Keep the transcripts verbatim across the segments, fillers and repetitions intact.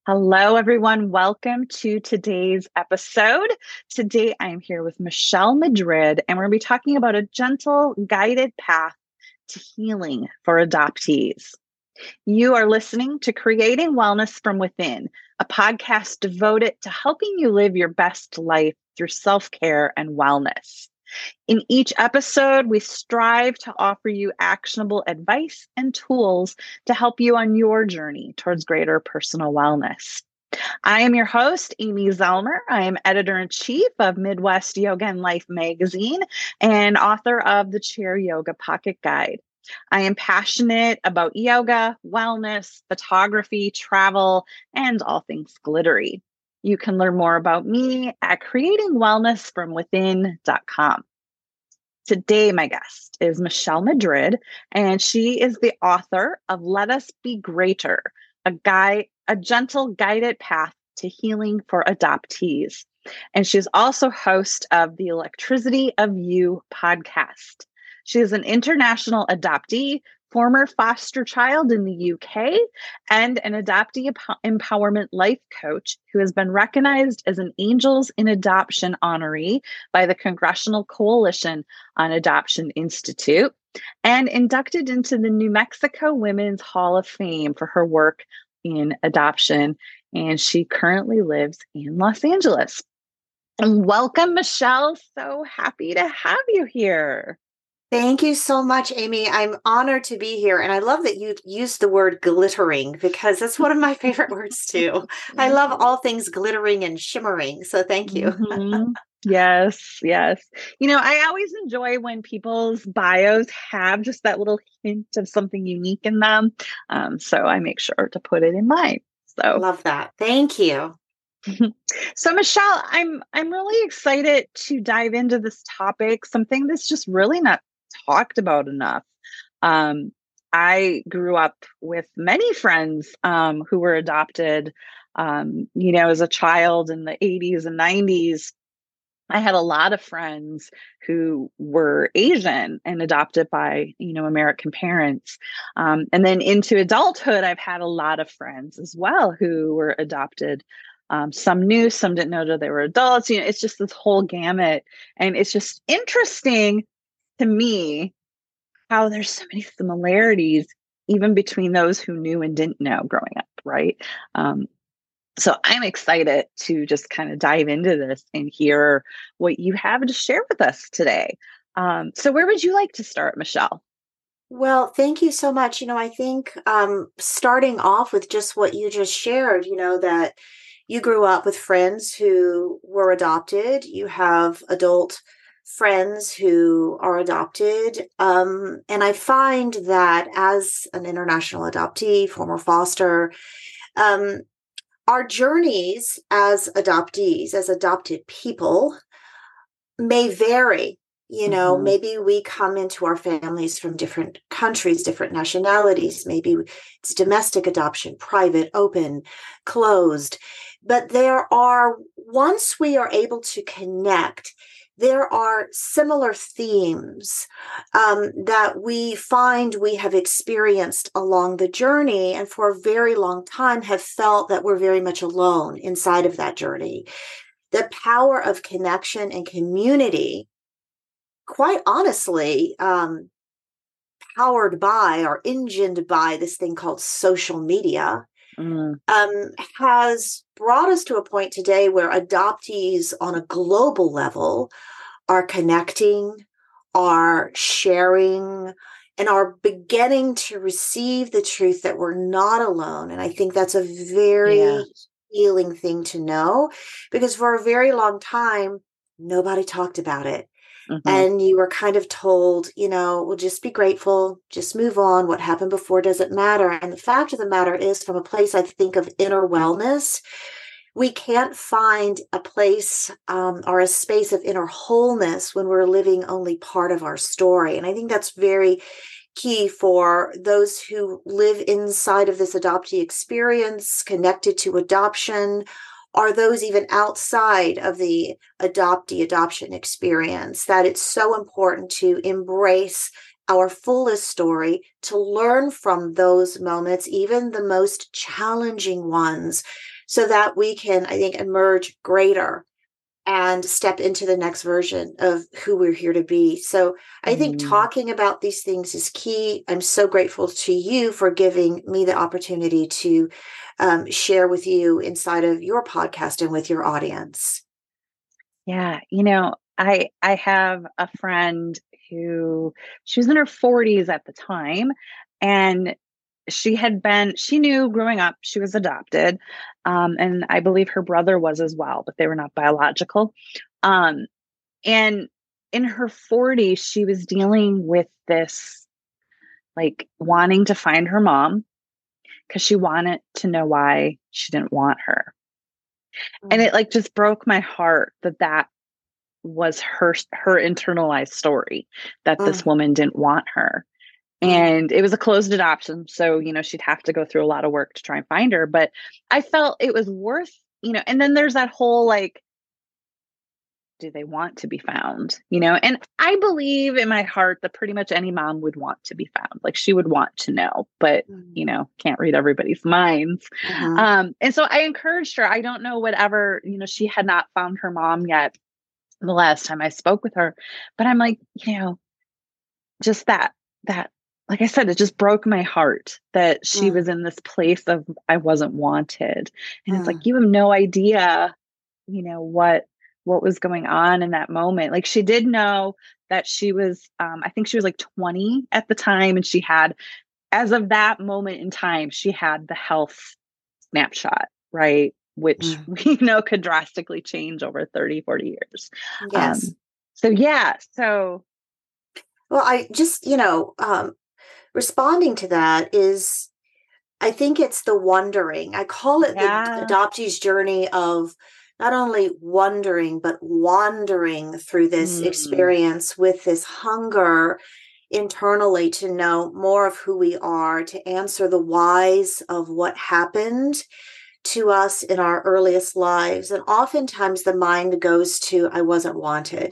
Hello, everyone. Welcome to today's episode. Today, I am here with Michelle Madrid, and we're going to be talking about a gentle, guided path to healing for adoptees. You are listening to Creating Wellness from Within, a podcast devoted to helping you live your best life through self-care and wellness. In each episode, we strive to offer you actionable advice and tools to help you on your journey towards greater personal wellness. I am your host, Amy Zellmer. I am editor-in-chief of Midwest Yoga and Life magazine and author of the Chair Yoga Pocket Guide. I am passionate about yoga, wellness, photography, travel, and all things glittery. You can learn more about me at creating wellness from within dot com. Today, my guest is Michelle Madrid, and she is the author of Let Us Be Greater, a guide, a gentle guided path to healing for adoptees. And she's also host of the Electricity of You podcast. She is an international adoptee, former foster child in the U K, and an adoptee empowerment life coach who has been recognized as an Angels in Adoption honoree by the Congressional Coalition on Adoption Institute and inducted into the New Mexico Women's Hall of Fame for her work in adoption. And she currently lives in Los Angeles. And welcome, Michelle. So happy to have you here. Thank you so much, Amy. I'm honored to be here. And I love that you used the word glittering because that's one of my favorite words too. I love all things glittering and shimmering. So thank you. Mm-hmm. Yes, yes. You know, I always enjoy when people's bios have just that little hint of something unique in them. Um, so I make sure to put it in mine. So love that. Thank you. So Michelle, I'm I'm really excited to dive into this topic, something that's just really not talked about enough. Um, I grew up with many friends um, who were adopted. Um, you know, as a child in the eighties and nineties, I had a lot of friends who were Asian and adopted by, you know, American parents. Um, and then into adulthood, I've had a lot of friends as well who were adopted. Um, some knew, some didn't know that they were adults. You know, it's just this whole gamut. And it's just interesting to me how there's so many similarities, even between those who knew and didn't know growing up, right? Um, so I'm excited to just kind of dive into this and hear what you have to share with us today. Um, so where would you like to start, Michelle? Well, thank you so much. You know, I think um, starting off with just what you just shared, you know, that you grew up with friends who were adopted. You have adult friends who are adopted. Um, and I find that as an international adoptee, former foster, um, our journeys as adoptees, as adopted people, may vary. You know, mm-hmm. Maybe we come into our families from different countries, different nationalities. Maybe it's domestic adoption, private, open, closed. But there are, once we are able to connect, there are similar themes um, that we find we have experienced along the journey, and for a very long time have felt that we're very much alone inside of that journey. The power of connection and community, quite honestly, um, powered by or engined by this thing called social media, mm. um, has brought us to a point today where adoptees on a global level are connecting, are sharing, and are beginning to receive the truth that we're not alone. And I think that's a very yeah. healing thing to know, because for a very long time, nobody talked about it. Mm-hmm. And you were kind of told, you know, well, just be grateful, just move on. What happened before doesn't matter. And the fact of the matter is, from a place, I think, of inner wellness, we can't find a place um, or a space of inner wholeness when we're living only part of our story. And I think that's very key for those who live inside of this adoptee experience, connected to adoption, or those even outside of the adoptee adoption experience, that it's so important to embrace our fullest story, to learn from those moments, even the most challenging ones, so that we can, I think, emerge greater and step into the next version of who we're here to be. So I think Mm. talking about these things is key. I'm so grateful to you for giving me the opportunity to um, share with you inside of your podcast and with your audience. Yeah, you know, I I have a friend who she was in her forties at the time, and she had been she knew growing up she was adopted, um, and I believe her brother was as well, but they were not biological. Um, and in her forties, she was dealing with this, like, wanting to find her mom because she wanted to know why she didn't want her. And Mm. it, like, just broke my heart that that was her her internalized story, that this Mm. woman didn't want her. Mm. And it was a closed adoption, so, you know, she'd have to go through a lot of work to try and find her, but I felt it was worth, you know, and then there's that whole, like, do they want to be found? You know, and I believe in my heart that pretty much any mom would want to be found. Like, she would want to know, but, Mm. you know, can't read everybody's minds. Uh-huh. Um, and so I encouraged her. I don't know whatever, you know, she had not found her mom yet the last time I spoke with her, but I'm like, you know, just that, that, like I said, it just broke my heart that she Mm. was in this place of I wasn't wanted. And it's like, Mm. you have no idea, you know, what what was going on in that moment. Like, she did know that she was, um, I think she was like twenty at the time, and she had, as of that moment in time, she had the health snapshot, right? Which Mm. we know could drastically change over thirty, forty years. Yes. Um, so yeah, so Well, I just, you know, um, responding to that is, I think it's the wondering. I call it the yeah. adoptee's journey of not only wondering, but wandering through this Mm, experience with this hunger internally to know more of who we are, to answer the whys of what happened to us in our earliest lives. And oftentimes the mind goes to, I wasn't wanted.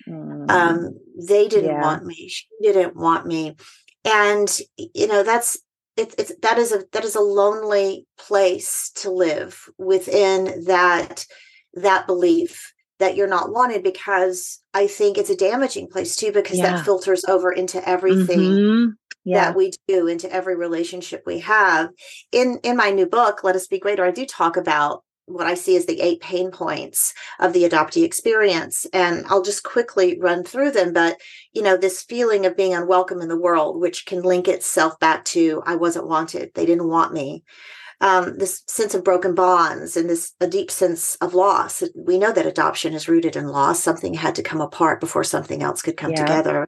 mm, Um, they didn't yeah. want me. She didn't want me. And, you know, that's, it, it's, that is a, that is a lonely place to live within that, that belief that you're not wanted, because I think it's a damaging place too, because that Yeah. filters over into everything Mm-hmm. that Yeah. we do, into every relationship we have. In in my new book, Let Us Be Greater, I do talk about what I see as the eight pain points of the adoptee experience. And I'll just quickly run through them. But, you know, this feeling of being unwelcome in the world, which can link itself back to I wasn't wanted. They didn't want me. Um, this sense of broken bonds and this a deep sense of loss. We know that adoption is rooted in loss. Something had to come apart before something else could come Yeah. together.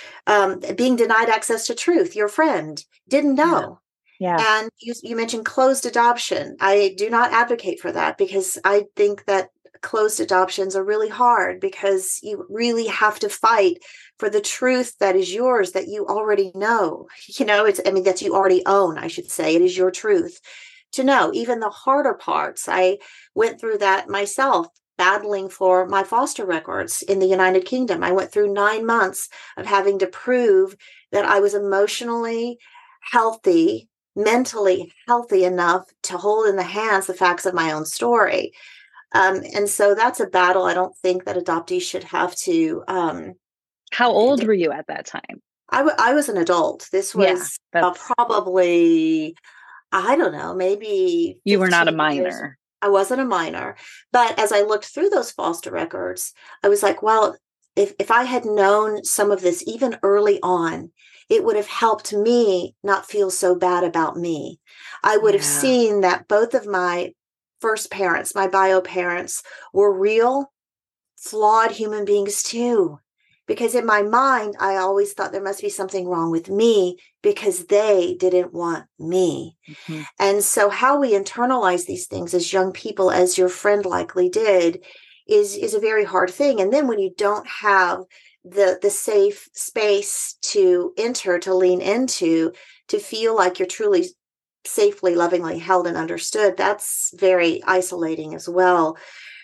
Um, being denied access to truth. Your friend didn't Yeah. know. Yeah. And you, you mentioned closed adoption. I do not advocate for that, because I think that closed adoptions are really hard, because you really have to fight for the truth that is yours, that you already know. You know, it's, I mean, that you already own, I should say. It is your truth to know. Even the harder parts. I went through that myself, battling for my foster records in the United Kingdom. I went through nine months of having to prove that I was emotionally healthy, mentally healthy enough to hold in the hands the facts of my own story. Um, and so that's a battle I don't think that adoptees should have to. Um, How old were you at that time? I, w- I was an adult. This Yeah. was uh, That's, probably, I don't know, maybe you were not a fifteen years. minor. I wasn't a minor. But as I looked through those foster records, I was like, well, if, if I had known some of this even early on, it would have helped me not feel so bad about me. I would have Yeah. seen that both of my first parents, my bio parents, were real, flawed human beings too. Because in my mind, I always thought there must be something wrong with me because they didn't want me. Mm-hmm. And so how we internalize these things as young people, as your friend likely did, is, is a very hard thing. And then when you don't have the, the safe space to enter, to lean into, to feel like you're truly safely, lovingly held and understood, that's very isolating as well.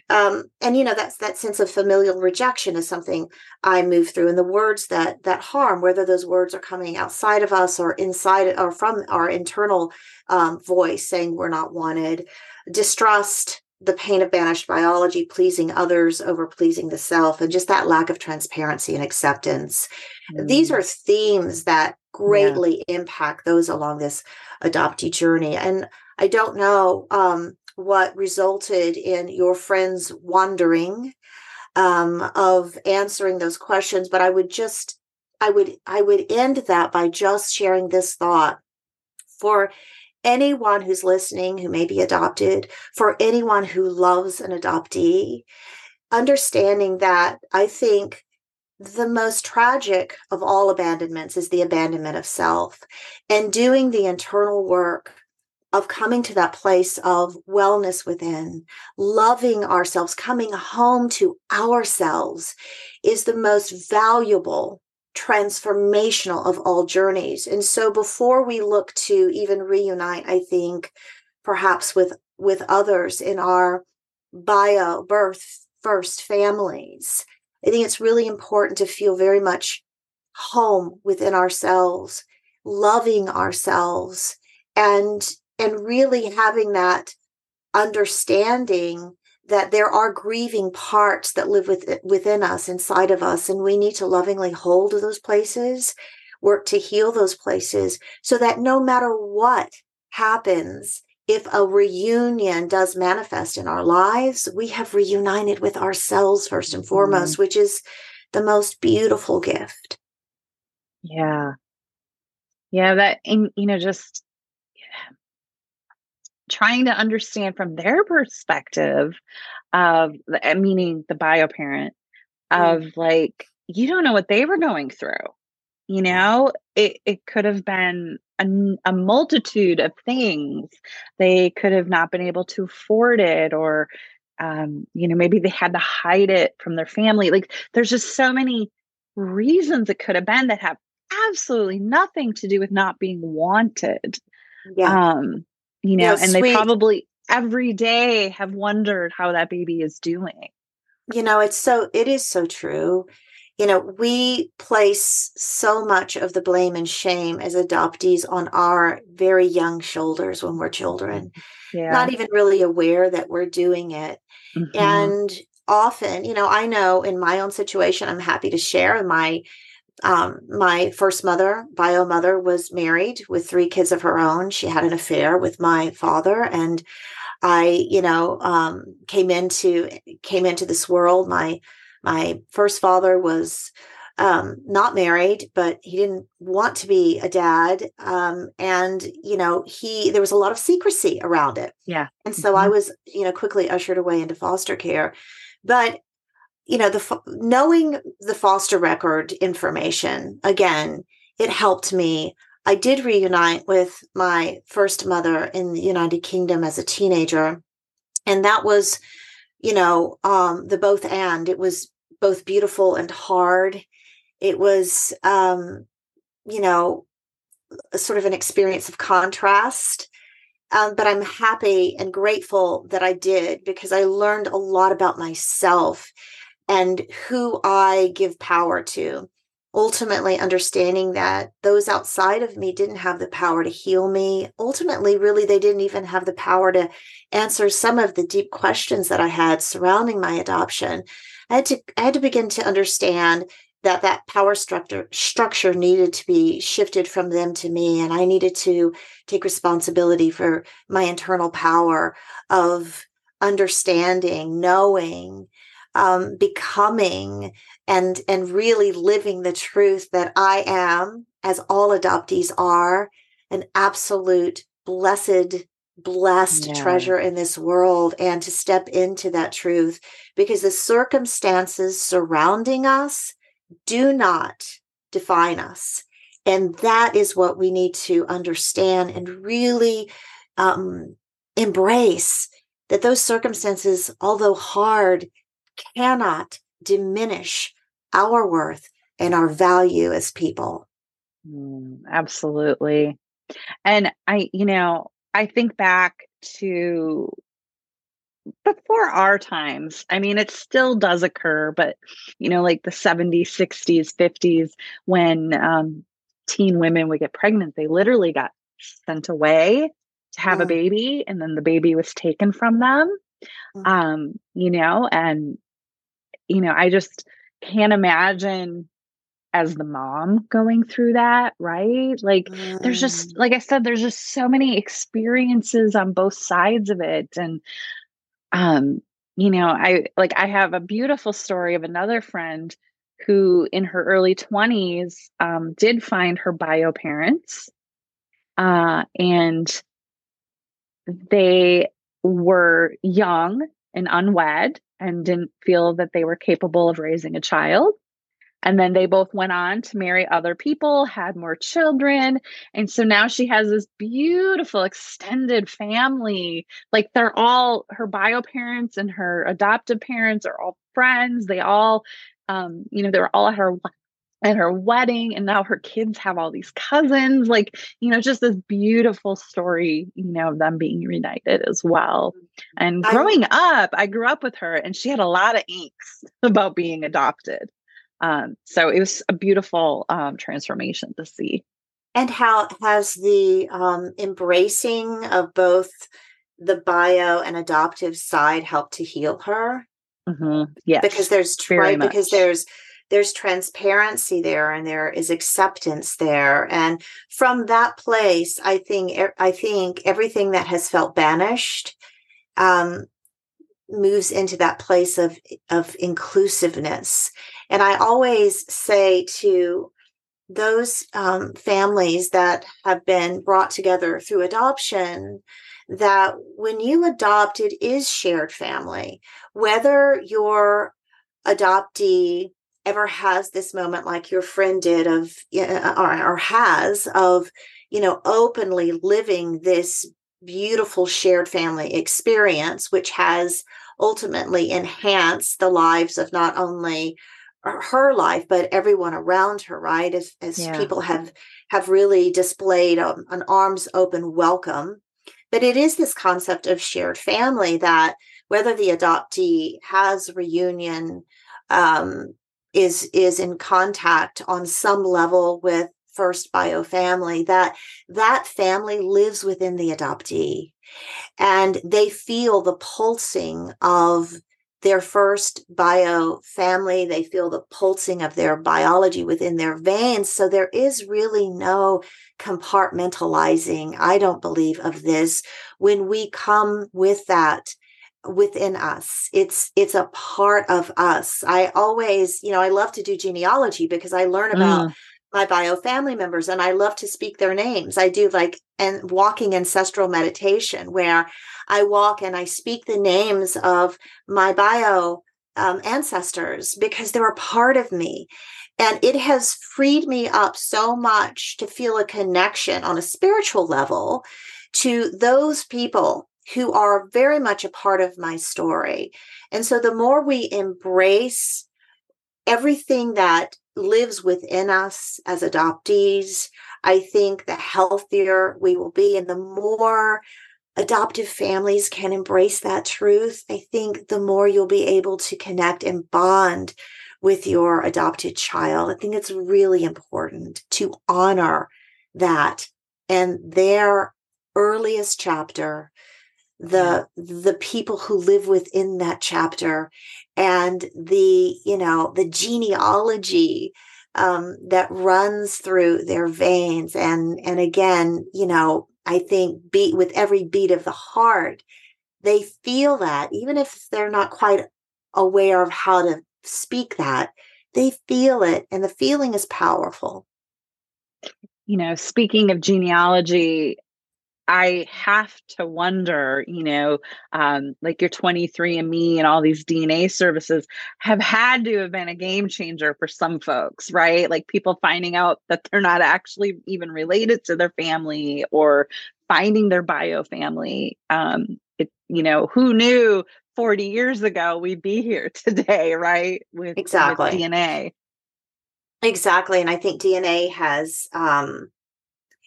Um, and, you know, that's that sense of familial rejection is something I move through. And the words that that harm, whether those words are coming outside of us or inside or from our internal um, voice saying we're not wanted, distrust, the pain of banished biology, pleasing others over pleasing the self, and just that lack of transparency and acceptance. Mm. These are themes that greatly yeah. impact those along this adoptee journey. And I don't know um, what resulted in your friends wandering um, of answering those questions, but I would just, I would, I would end that by just sharing this thought for anyone who's listening who may be adopted, for anyone who loves an adoptee, understanding that I think the most tragic of all abandonments is the abandonment of self, and doing the internal work of coming to that place of wellness within, loving ourselves, coming home to ourselves is the most valuable, transformational of all journeys. And so before we look to even reunite, I think perhaps with, with others in our bio birth first families, I think it's really important to feel very much home within ourselves, loving ourselves, and and really having that understanding that there are grieving parts that live with, within us, inside of us, and we need to lovingly hold those places, work to heal those places, so that no matter what happens, if a reunion does manifest in our lives, we have reunited with ourselves first and foremost, mm. which is the most beautiful gift. Yeah. Yeah, that, and, you know, just trying to understand from their perspective of, meaning the bio parent, of mm. like, you don't know what they were going through. You know, it, it could have been a, a multitude of things. They could have not been able to afford it, or, um, you know, maybe they had to hide it from their family. Like, there's just so many reasons it could have been that have absolutely nothing to do with not being wanted. Yeah. Um, you know, yeah, and sweet. They probably every day have wondered how that baby is doing. You know, it's so, it is so true. You know, we place so much of the blame and shame as adoptees on our very young shoulders when we're children, yeah. not even really aware that we're doing it. Mm-hmm. And often, you know, I know in my own situation, I'm happy to share my Um, my first mother, bio mother, was married with three kids of her own. She had an affair with my father, and I, you know, um, came into came into this world. My my first father was um, not married, but he didn't want to be a dad, um, and you know, he there was a lot of secrecy around it. Yeah, and so mm-hmm. I was, you know, quickly ushered away into foster care, but. You know, the knowing the foster record information, again, it helped me. I did reunite with my first mother in the United Kingdom as a teenager. And that was, you know, um, the both and. It was both beautiful and hard. It was, um, you know, sort of an experience of contrast. Um, but I'm happy and grateful that I did, because I learned a lot about myself and who I give power to. Ultimately, understanding that those outside of me didn't have the power to heal me. Ultimately, really, they didn't even have the power to answer some of the deep questions that I had surrounding my adoption. I had to, I had to begin to understand that that power structure structure needed to be shifted from them to me, and I needed to take responsibility for my internal power of understanding, knowing, Um, becoming and and really living the truth that I am, as all adoptees are, an absolute blessed, blessed yeah. treasure in this world, and to step into that truth, because the circumstances surrounding us do not define us. And that is what we need to understand and really um, embrace, that those circumstances, although hard, cannot diminish our worth and our value as people. Mm, absolutely. And I, you know, I think back to before our times. I mean, it still does occur, but you know, like the seventies, sixties, fifties, when um, teen women would get pregnant, they literally got sent away to have a Mm, baby, and then the baby was taken from them. mm, Um, you know, and you know, I just can't imagine as the mom going through that, right? Like there's just mm. like I said, there's just so many experiences on both sides of it. And um, you know, I like I have a beautiful story of another friend who in her early twenties um did find her bio parents. Uh and they were young and unwed and didn't feel that they were capable of raising a child. And then they both went on to marry other people, had more children. And so now she has this beautiful extended family. Like they're all her bio parents and her adoptive parents are all friends. They all, um, you know, they were all at her at her wedding, and now her kids have all these cousins. Like, you know, just this beautiful story, you know, of them being reunited as well. And I growing up, I grew up with her, and she had a lot of angst about being adopted. Um, so it was a beautiful um, transformation to see. and how has the um, embracing of both the bio and adoptive side helped to heal her? Hmm. Because Yes, there's very right because much. there's there's transparency there and there is acceptance there, and from that place I think e, I think everything that has felt banished um, moves into that place of of inclusiveness. And I always say to those um, families that have been brought together through adoption that when you adopt, it is shared family. Whether your adoptee ever has this moment like your friend did of or, or has of you know openly living this beautiful shared family experience, which has ultimately enhanced the lives of not only her life but everyone around her, right? As, as Yeah. people have have really displayed a, an arms open welcome. But it is this concept of shared family that whether the adoptee has reunion, um, is is in contact on some level with first bio family, that that family lives within the adoptee and they feel the pulsing of their first bio family. They feel the pulsing of their biology within their veins. So there is really no compartmentalizing, I don't believe, of this when we come with that within us. It's it's a part of us. I always, you know, I love to do genealogy because I learn about Mm. my bio family members and I love to speak their names. I do like and walking ancestral meditation where I walk and I speak the names of my bio um, ancestors because they're a part of me. And it has freed me up so much to feel a connection on a spiritual level to those people who are very much a part of my story. And so the more we embrace everything that lives within us as adoptees, I think the healthier we will be. And the more adoptive families can embrace that truth, I think the more you'll be able to connect and bond with your adopted child. I think it's really important to honor that and their earliest chapter, Yeah. the the people who live within that chapter, and the you know the genealogy um, that runs through their veins. And and again, you know I think beat with every beat of the heart, they feel that even if they're not quite aware of how to speak that, they feel it, and the feeling is powerful. You know, speaking of genealogy, I have to wonder, you know, um, like your twenty-three and me and all these D N A services have had to have been a game changer for some folks, right? Like people finding out that they're not actually even related to their family or finding their bio family. Um, it, you know, who knew forty years ago we'd be here today, right? With with Exactly. D N A. Exactly. And I think D N A has um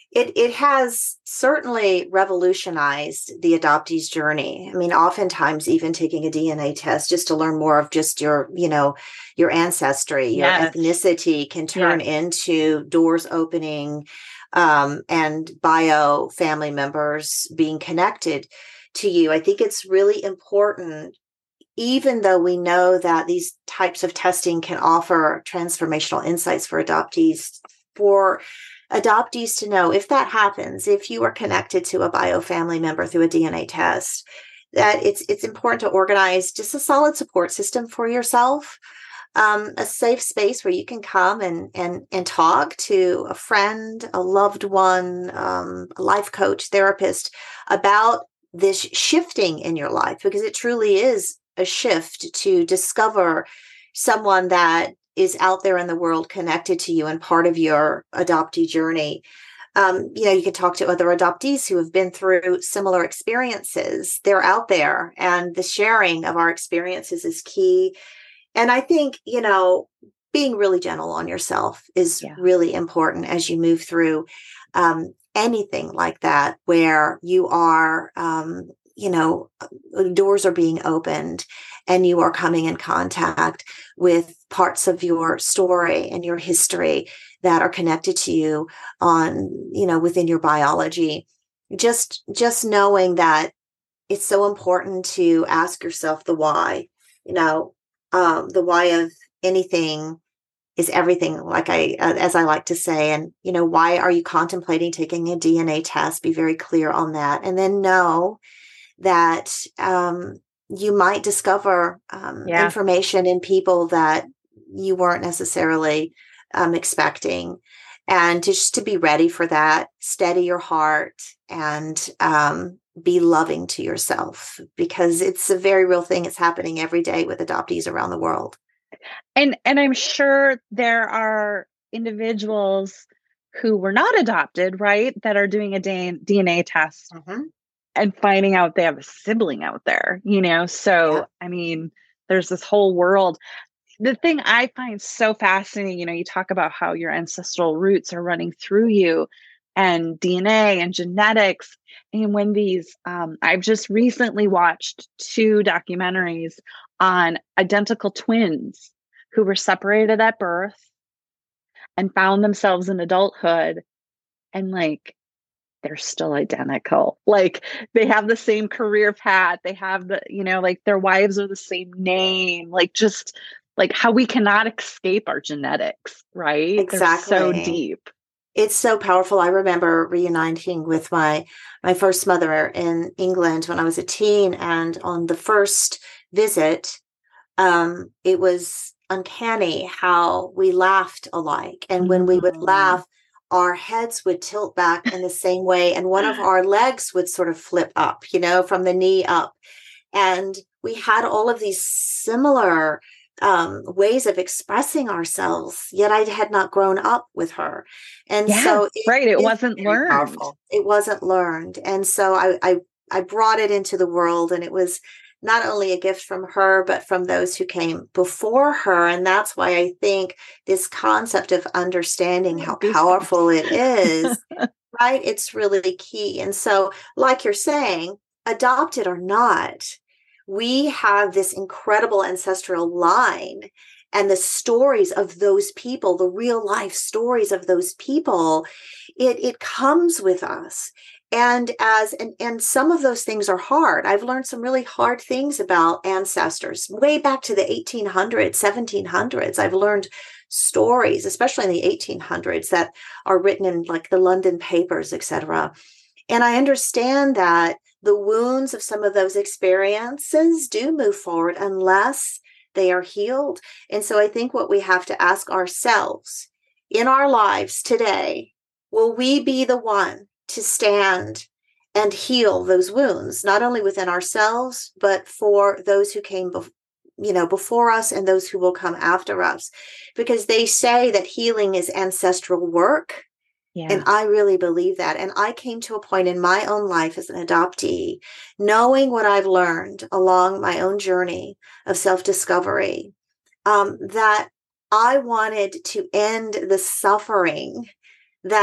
It it has certainly revolutionized the adoptee's journey. I mean, oftentimes even taking a D N A test just to learn more of just your, you know, your ancestry, your Yes. ethnicity can turn Yes. into doors opening, um, and bio family members being connected to you. I think it's really important, even though we know that these types of testing can offer transformational insights for adoptees, for adoptees to know if that happens, if you are connected to a bio family member through a D N A test, that it's it's important to organize just a solid support system for yourself, um, a safe space where you can come and and and talk to a friend, a loved one, um, a life coach, therapist about this shifting in your life, because it truly is a shift to discover someone that is out there in the world connected to you and part of your adoptee journey. Um, you know, you can talk to other adoptees who have been through similar experiences. They're out there, and the sharing of our experiences is key. And I think, you know, being really gentle on yourself is Yeah. really important as you move through um, anything like that, where you are, um, you know, doors are being opened and you are coming in contact with parts of your story and your history that are connected to you on, you know, within your biology. Just, just knowing that it's so important to ask yourself the why, you know, um, the why of anything is everything, like I, uh, as I like to say. And, you know, why are you contemplating taking a D N A test? Be very clear on that. And then know that um, you might discover um, Yeah. information in people that you weren't necessarily um, expecting. And just to be ready for that, steady your heart, and um, be loving to yourself, because it's a very real thing. It's happening every day with adoptees around the world. And and I'm sure there are individuals who were not adopted, right, that are doing a D N A test Mm-hmm. and finding out they have a sibling out there, you know? So, Yeah. I mean, there's this whole world. The thing I find so fascinating, you know, you talk about how your ancestral roots are running through you, and D N A and genetics. And when these, um, I've just recently watched two documentaries on identical twins who were separated at birth and found themselves in adulthood, and like they're still identical. Like they have the same career path. They have the, you know, like their wives are the same name. Like just like how we cannot escape our genetics, right? They're so Exactly. deep. It's so powerful. I remember reuniting with my my first mother in England when I was a teen, and on the first visit, um, it was uncanny how we laughed alike. And when we would Mm. laugh, our heads would tilt back in the same way, and one of our legs would sort of flip up, you know, from the knee up. And we had all of these similar um, ways of expressing ourselves, yet I had not grown up with her. And Yes, so it right. It is wasn't very learned. powerful. It wasn't learned. And so I, I, I brought it into the world, and it was not only a gift from her, but from those who came before her. And that's why I think this concept of understanding how powerful Goosebumps. it is, right? It's really key. And so, like you're saying, adopted or not, we have this incredible ancestral line, and the stories of those people, the real life stories of those people, it, it comes with us. And as and, and some of those things are hard. I've learned some really hard things about ancestors way back to the eighteen hundreds, seventeen hundreds. I've learned stories, especially in the eighteen hundreds, that are written in like the London papers, et cetera. And I understand that the wounds of some of those experiences do move forward unless they are healed. And so I think what we have to ask ourselves in our lives today, will we be the one to stand and heal those wounds, not only within ourselves, but for those who came before? You know, before us and those who will come after us, because they say that healing is ancestral work. Yeah. And I really believe that. And I came to a point in my own life as an adoptee, knowing what I've learned along my own journey of self-discovery, um, that I wanted to end the suffering that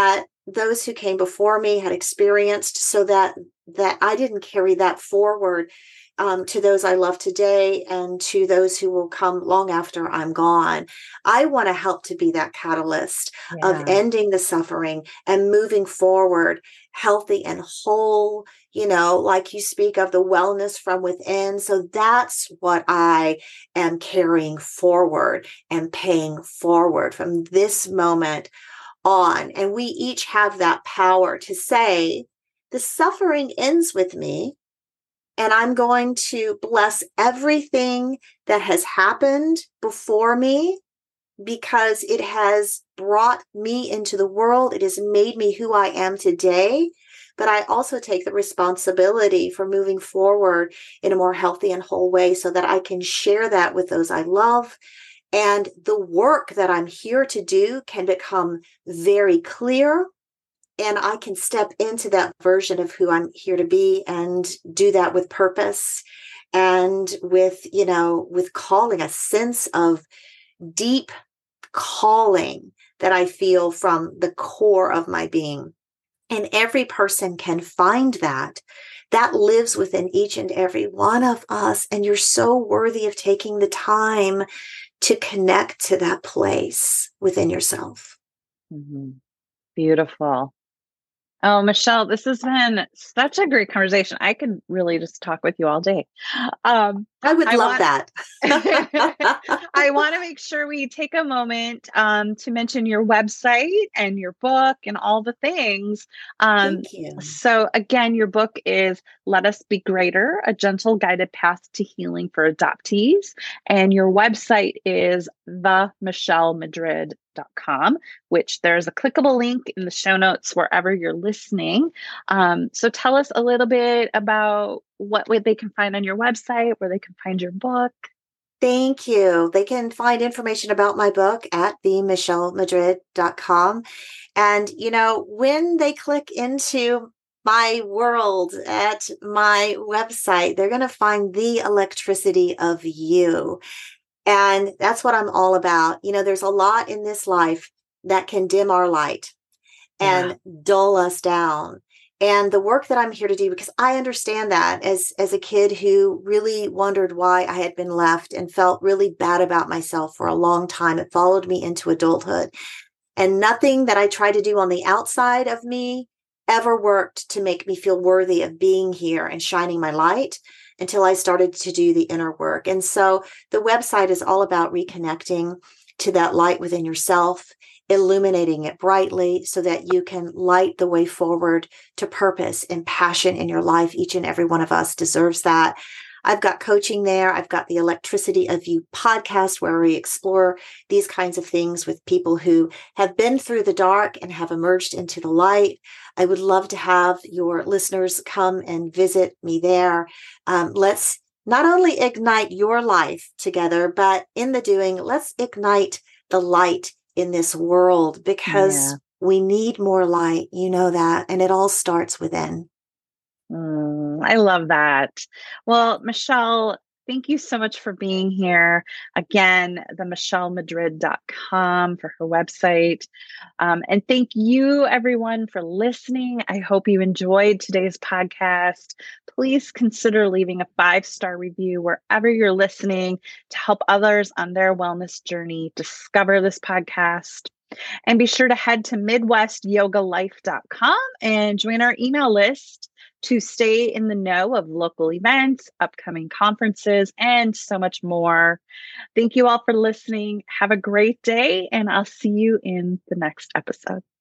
those who came before me had experienced, so that that I didn't carry that forward um, to those I love today and to those who will come long after I'm gone. I want to help to be that catalyst of Yeah. ending the suffering and moving forward healthy and whole, you know, like you speak of the wellness from within. So that's what I am carrying forward and paying forward from this moment on. And we each have that power to say, the suffering ends with me, and I'm going to bless everything that has happened before me because it has brought me into the world. It has made me who I am today. But I also take the responsibility for moving forward in a more healthy and whole way so that I can share that with those I love. And the work that I'm here to do can become very clear, and I can step into that version of who I'm here to be and do that with purpose and with, you know, with calling, a sense of deep calling that I feel from the core of my being. And every person can find that. That lives within each and every one of us. And you're so worthy of taking the time to connect to that place within yourself. Mm-hmm. Beautiful. Oh, Michelle, this has been such a great conversation. I could really just talk with you all day. Um, I would I love want, that. I want to make sure we take a moment um, to mention your website and your book and all the things. Um, Thank you. so again, your book is Let Us Be Greater, A Gentle Guided Path to Healing for Adoptees. And your website is the michelle madrid dot com, which there's a clickable link in the show notes wherever you're listening. Um, so tell us a little bit about what way they can find on your website, where they can find your book. Thank you. They can find information about my book at the michelle madrid dot com. And, you know, when they click into my world at my website, they're going to find the electricity of you. And that's what I'm all about. You know, there's a lot in this life that can dim our light and Yeah. dull us down. And the work that I'm here to do, because I understand that as, as a kid who really wondered why I had been left and felt really bad about myself for a long time, it followed me into adulthood. And nothing that I tried to do on the outside of me ever worked to make me feel worthy of being here and shining my light until I started to do the inner work. And so the website is all about reconnecting to that light within yourself, illuminating it brightly so that you can light the way forward to purpose and passion in your life. Each and every one of us deserves that. I've got coaching there. I've got the Electricity of You podcast where we explore these kinds of things with people who have been through the dark and have emerged into the light. I would love to have your listeners come and visit me there. Um, let's not only ignite your life together, but in the doing, let's ignite the light in this world because Yeah. we need more light. You know that. And it all starts within. Mm, I love that. Well, Michelle, thank you so much for being here. Again, the michelle madrid dot com for her website. Um, and thank you, everyone, for listening. I hope you enjoyed today's podcast. Please consider leaving a five-star review wherever you're listening to help others on their wellness journey discover this podcast. And be sure to head to midwest yoga life dot com and join our email list to stay in the know of local events, upcoming conferences, and so much more. Thank you all for listening. Have a great day, and I'll see you in the next episode.